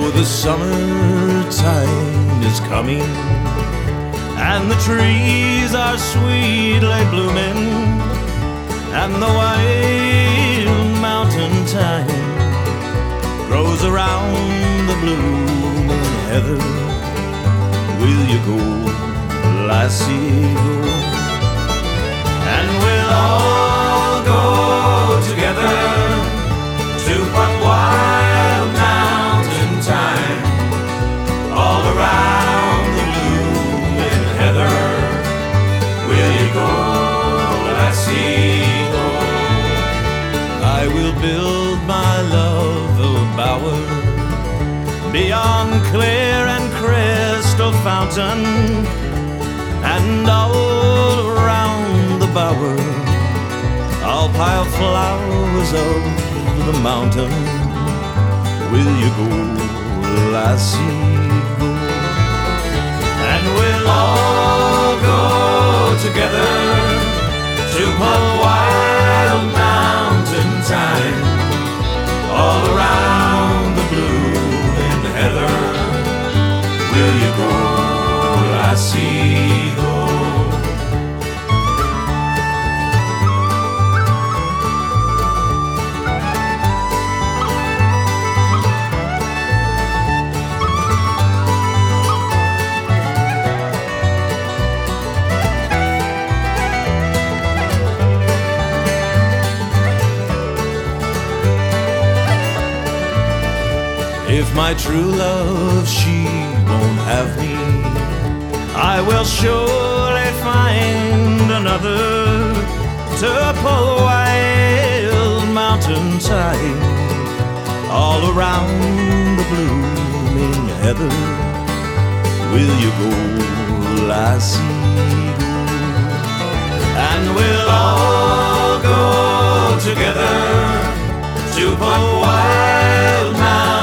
the summertime is coming, and the trees are sweetly blooming, and the wild mountain thyme grows around the blooming heather. Will you go, lassie, go? And we'll all go together to one wild mountain thyme, all around the blooming heather. Will you go, lassie, go? I will build my love a bower beyond clear and crystal fountain, and all around the bower I'll pile flowers of the mountain. Will you go, lassie, go? And we'll all go together to a wild mountain thyme, all around the blooming heather. Will you go, lassie, go? If my true love, she won't have me, I will surely find another to pull wild mountain thyme all around the blooming heather. Will you go, lassie, go? And we'll all go together to pull wild mountain